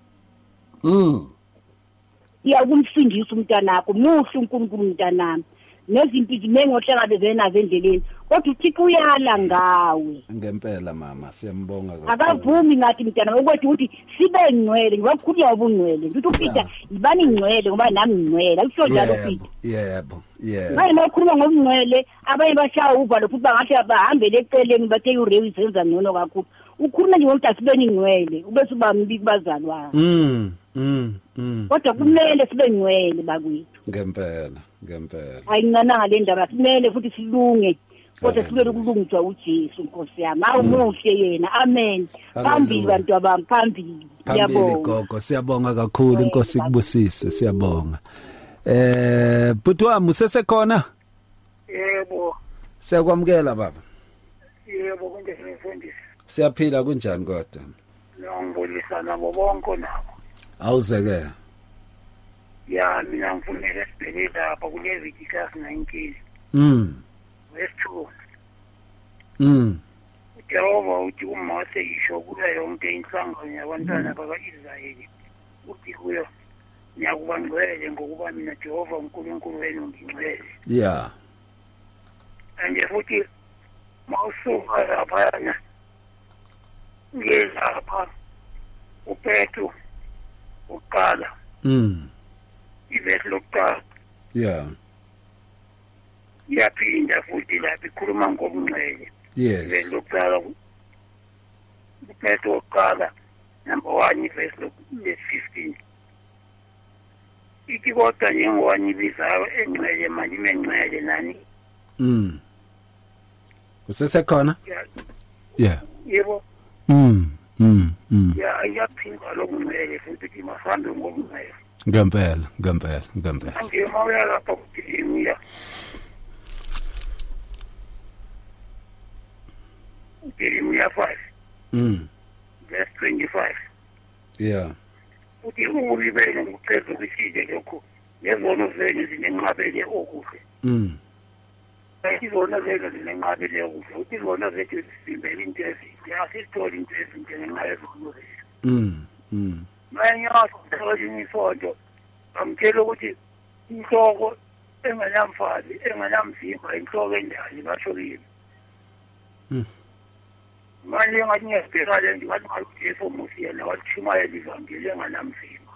Ya kumsindisa umntanakho muhle uNkulunkulu umntanami. Nezinto zimengohlangabezene nazo endleleni kodwa uThixo uyala ngawe. Ngempela mama siyambonga kakhulu. Akavumi ngathi mntana ukuthi uthi sibe ngcwele ngokukhulunywa ubungcwele ngithi uPeter ibani ngcwele ngoba nami ngcwele akusho njalo Peter. Yebo. Manje makhuluma ngobungcwele abanye bashaya uvalo futhi bangathi abahambele eceleni bathe uRewi senza ngcono kakhulu. Ukhuluma nje ngokuthi asibeni ngcwele ubese ubambiki bazalwane. Kodwa kumele sibe ngcwele bakwethu. Ngempela. Ayingananga le ndaba kumele futhi silunge. Kodwa sibele ukulungiswa uJesu Nkosi yami. Awumuhle yena. Amen. Phambili bantu abami phambili. Phambili gogo siyabonga kakhulu inkosi kubusise siyabonga. Bhuti wami usesekhona? Yebo. Siyakwamukela baba. Yebo kunjani mfundisi? Siyaphila kunjani kodwa? Ngiyabulisana ngobonke nabo. Awuzeke. Ya mina ngifuneka sibheke lapha kule viki class 19. Westhu. Ujehova uthi uMose isho kuyo yonke inhlangano yabantwana bakaIsrayeli. Uthi kuyo ngiyakuba ngcwele ngokuba mina Jehova uNkulunkulu wenu ngingcwele. Yeah. Anje futhi mawusuka lapha ngezapha uPetru uqala. Ivesi lokuqala. Yeah. Yaphinda futhi lapha ikhuluma ngobungcwele. Yes. Ivesi lokuqala uPetru uqala number 1 ivesi le-15. Ithi kodwa njengowanyibizayo engcwele manje mengcwele nani. Usesekhona? Yeah. Yebo. Ya yaphinda lokungcwele futhi masambe ngobungcwele. Ngempela. Anje mawuya lapha kuDirimiya. Dirimiya 5. Verse 25. Yeah. Uthi ububi benu nguqeda ukuside lokho. Yezono zenu zinenqabele okuhle. Izona zenu zinenqabele okuhle. Uthi zona zethu zisimbele into ezinhle. Asitholi into ezinhle ngenxa yezono zethu. Manje ngiyazi ifoto amtshela ukuthi inhloko enganamfazi enganamzimba inhloko endali bashokile. Manje ngathi ngiyabheka le nto ngathi ngathi Musa yena wathimaya ivangeli enganamzimba.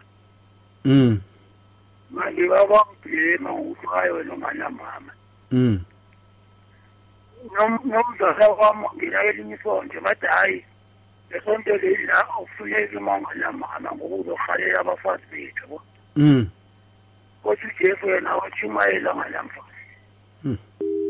Manje babambhema ngokuthi wena unganamama. Nomzala wami ngina elinye isonto bathi hayi lesonto leli la awufuneki mangalamama ngokuzohalela abafazi bethu. Kodwa uJesu yena wathimayela ngalamfazi.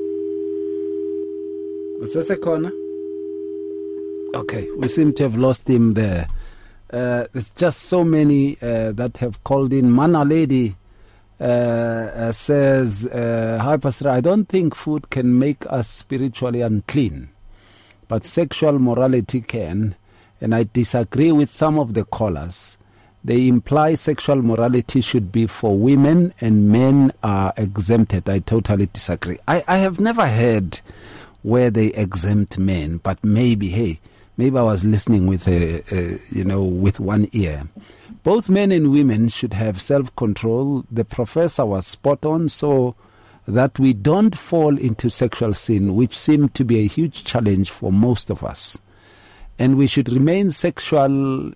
Usesekhona? Okay, we seem to have lost him there. There's just so many that have called in. Mana Lady says, hi Pastor, I don't think food can make us spiritually unclean, but sexual morality can, and I disagree with some of the callers. They imply sexual morality should be for women and men are exempted. I totally disagree. I have never heard where they exempt men, but maybe I was listening with with one ear. Both men and women should have self-control. The professor was spot on, so that we don't fall into sexual sin, which seemed to be a huge challenge for most of us. And we should remain sexual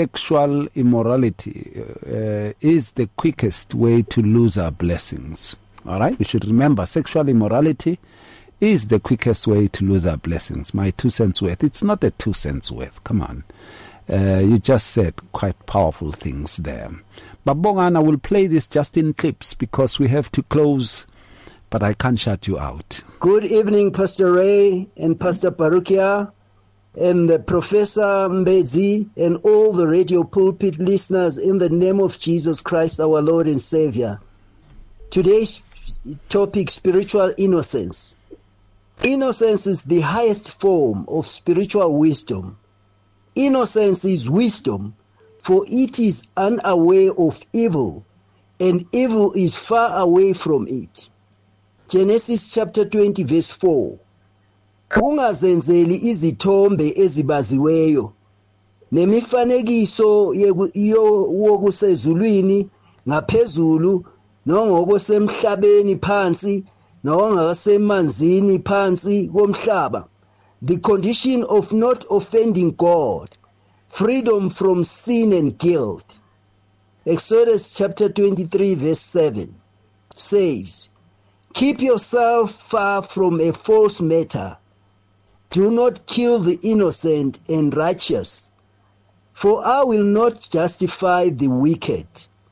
immorality is the quickest way to lose our blessings. All right? We should remember sexual immorality is the quickest way to lose our blessings. My 2 cents worth. It's not a 2 cents worth. Come on. You just said quite powerful things there. But Bongana will play this just in clips because we have to close, but I can't shut you out. Good evening, Pastor Ray and Pastor Parukia and Professor Mbezi and all the Radio Pulpit listeners, in the name of Jesus Christ, our Lord and Savior. Today's topic, spiritual innocence. Innocence is the highest form of spiritual wisdom. Innocence is wisdom, for it is unaware of evil, and evil is far away from it. Genesis chapter 20 verse 4. Ungazenzeli izithombe ezibaziweyo nemifanekiso wokusezulwini ngaphezulu nongokusemhlabeni phansi nongasemanzini phansi komhlaba. The condition of not offending God, freedom from sin and guilt. Exodus chapter 23 verse 7 says, keep yourself far from a false matter. Do not kill the innocent and righteous, for I will not justify the wicked.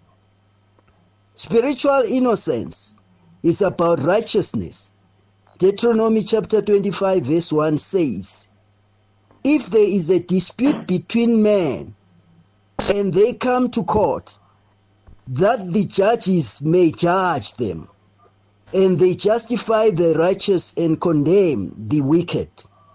Spiritual innocence is about righteousness. Deuteronomy chapter 25 verse 1 says, if there is a dispute between men and they come to court, that the judges may judge them, and they justify the righteous and condemn the wicked.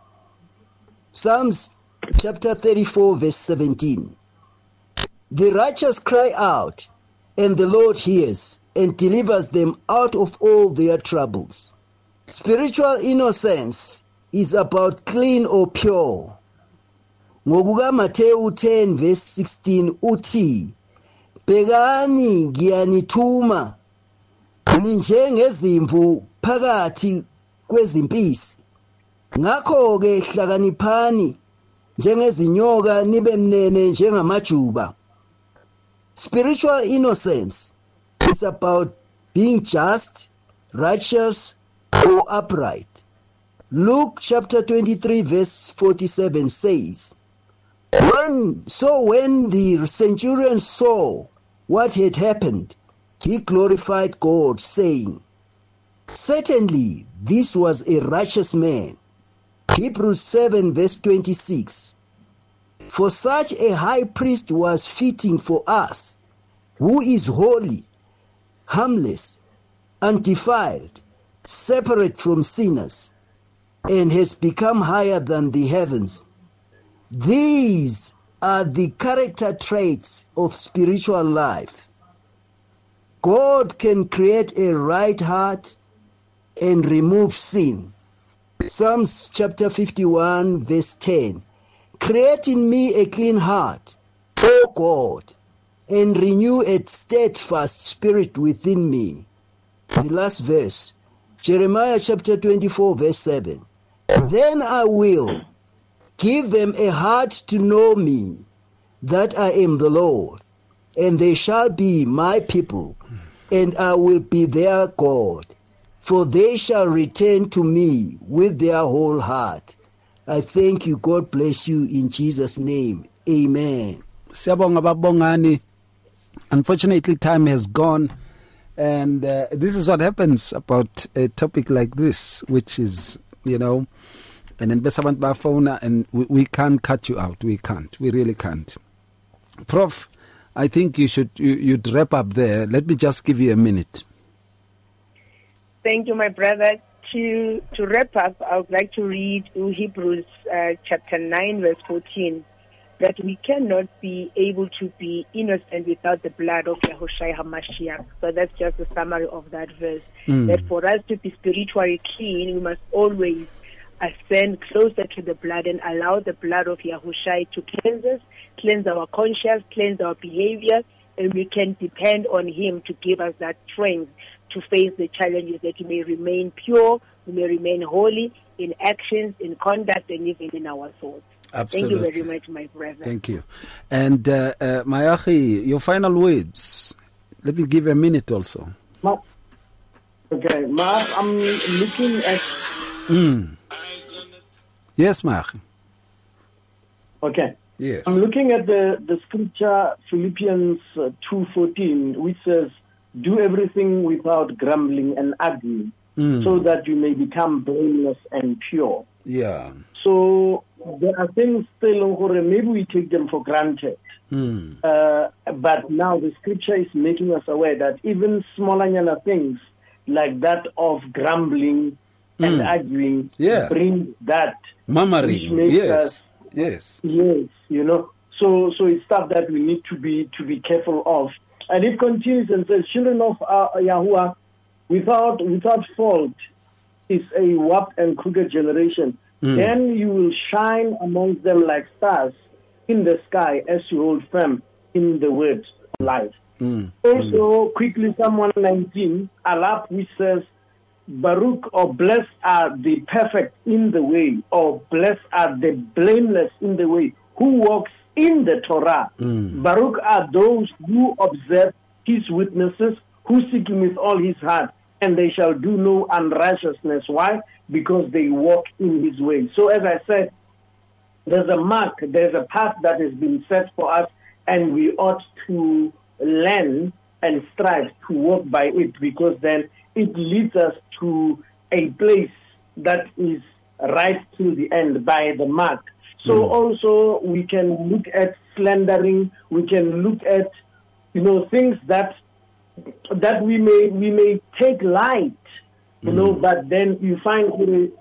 Psalms chapter 34 verse 17. The righteous cry out, and the Lord hears and delivers them out of all their troubles. Spiritual innocence is about clean or pure. Ngokuka Matthew 10 verse 16 uthi, bhekani ngiyanithuma ninjengezimvu phakathi kwezimpisi. Ngakho ke hlakaniphani njengezinyoka nibe mnene njengamajuba. Spiritual innocence is about being just, righteous, or upright. Luke chapter 23 verse 47 says, when the centurion saw what had happened, he glorified God, saying, certainly this was a righteous man. Hebrews 7 verse 26. For such a high priest was fitting for us, who is holy, harmless, undefiled, separate from sinners, and has become higher than the heavens. These are the character traits of spiritual life. God can create a right heart and remove sin. Psalms chapter 51 verse 10. Create in me a clean heart, O God, and renew a steadfast spirit within me. The last verse, Jeremiah chapter 24 verse 7. Then I will give them a heart to know me, that I am the Lord, and they shall be my people, and I will be their God, for they shall return to me with their whole heart. I thank you. God bless you in Jesus' name. Amen. Siyabonga babongani. Unfortunately, time has gone, and this is what happens about a topic like this, which is, and then Besavant Bafona, and we can't cut you out. We can't. We really can't. Prof, I think you'd wrap up there. Let me just give you a minute. Thank you, my brother. To wrap up, I would like to read Hebrews chapter 9, verse 14, that we cannot be able to be innocent without the blood of Yahushua HaMashiach. So that's just a summary of that verse. That for us to be spiritually clean, we must always ascend closer to the blood and allow the blood of Yahushua to cleanse us, cleanse our conscience, cleanse our behavior, and we can depend on him to give us that strength to face the challenges, that we may remain pure, we may remain holy in actions, in conduct, and even in our thoughts. Absolutely. Thank you very much, my brother. Thank you. And Mayachi, your final words. Let me give a minute also. Okay, Mark, I'm looking at... Yes, Mayachi. Okay. Yes. I'm looking at the scripture, Philippians 2:14, which says, do everything without grumbling and arguing, so that you may become blameless and pure. Yeah. So there are things still, maybe we take them for granted. But now the scripture is making us aware that even smaller things like that of grumbling and arguing bring that. Murmuring. Yes. Yes, you know. So it's stuff that we need to be careful of. And it continues and says, children of Yahuwah, without fault is a warped and crooked generation. Then you will shine amongst them like stars in the sky as you hold firm in the word of life. Also, quickly, Psalm 119, Alap, which says, Baruch, or blessed are the perfect in the way, or blessed are the blameless in the way, who walks in the Torah. Baruch are those who observe his witnesses, who seek him with all his heart, and they shall do no unrighteousness. Why? Because they walk in his way. So as I said, there's a mark, there's a path that has been set for us, and we ought to learn and strive to walk by it, because then it leads us to a place that is right till the end by the mark. So also we can look at slandering, we can look at, things that we may take light, but then you find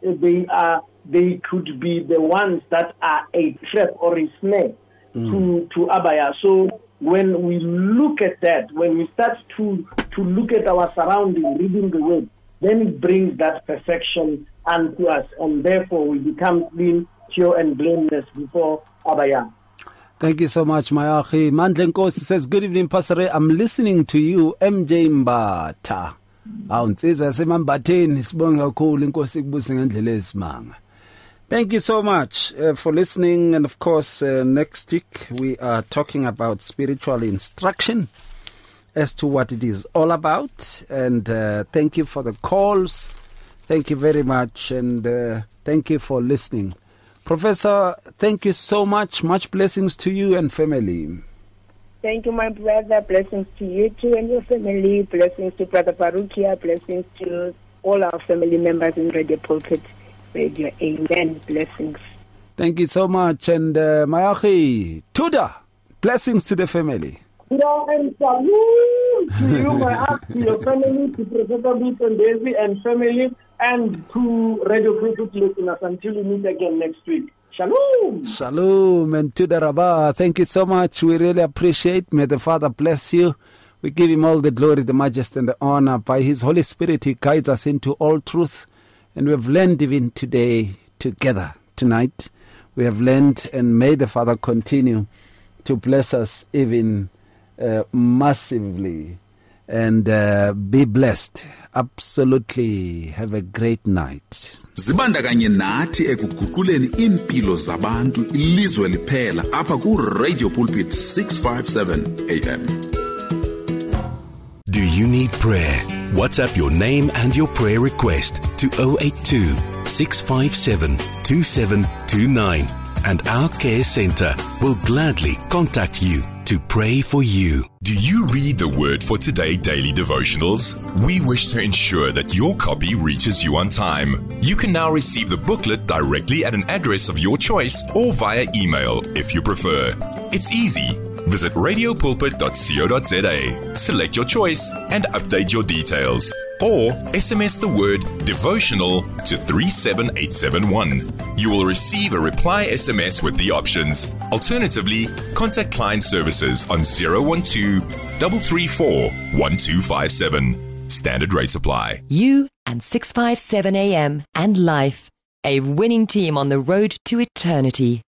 they could be the ones that are a trap or a snare to Abaya. So when we look at that, when we start to look at our surroundings, reading the word, then it brings that perfection unto us, and therefore we become clean, pure and blameless before Abaya. Thank you so much, Mayachi. Mandle Nkosi says, good evening, Pastor Ray. I'm listening to you, MJ Mbata. Thank you so much for listening. And of course, next week we are talking about spiritual instruction as to what it is all about. And thank you for the calls. Thank you very much. And thank you for listening. Professor, thank you so much. Much blessings to you and family. Thank you, my brother. Blessings to you too and your family. Blessings to Brother Baruchia. Blessings to all our family members in Radio Pulpit Radio. Amen. Blessings. Thank you so much. And Mayachi, Tuda, blessings to the family. And salute to you, my aunt, to your family, to Professor Booth and Daisy and family, and to Radio Pulpit listeners. Until we meet again next week. Shalom. Shalom and to the Rabbah. Thank you so much. We really appreciate. May the Father bless you. We give him all the glory, the majesty, and the honor. By his Holy Spirit, he guides us into all truth. And we have learned even today, together, tonight. We have learned, and may the Father continue to bless us even massively. And be blessed. Absolutely. Have a great night. Zibandakanye nathi ekuguquleni impilo zabantu ilizwe liphela apha ku Radio Pulpit 657 AM. Do you need prayer? WhatsApp your name and your prayer request to 082 657 2729 and our care center will gladly contact you to pray for you. Do you read the Word for Today daily devotionals? We wish to ensure that your copy reaches you on time. You can now receive the booklet directly at an address of your choice or via email if you prefer. It's easy. Visit radiopulpit.co.za, select your choice and update your details. Or SMS the word devotional to 37871. You will receive a reply SMS with the options. Alternatively, contact client services on 012-334-1257. Standard rates apply. You and 657 AM and life. A winning team on the road to eternity.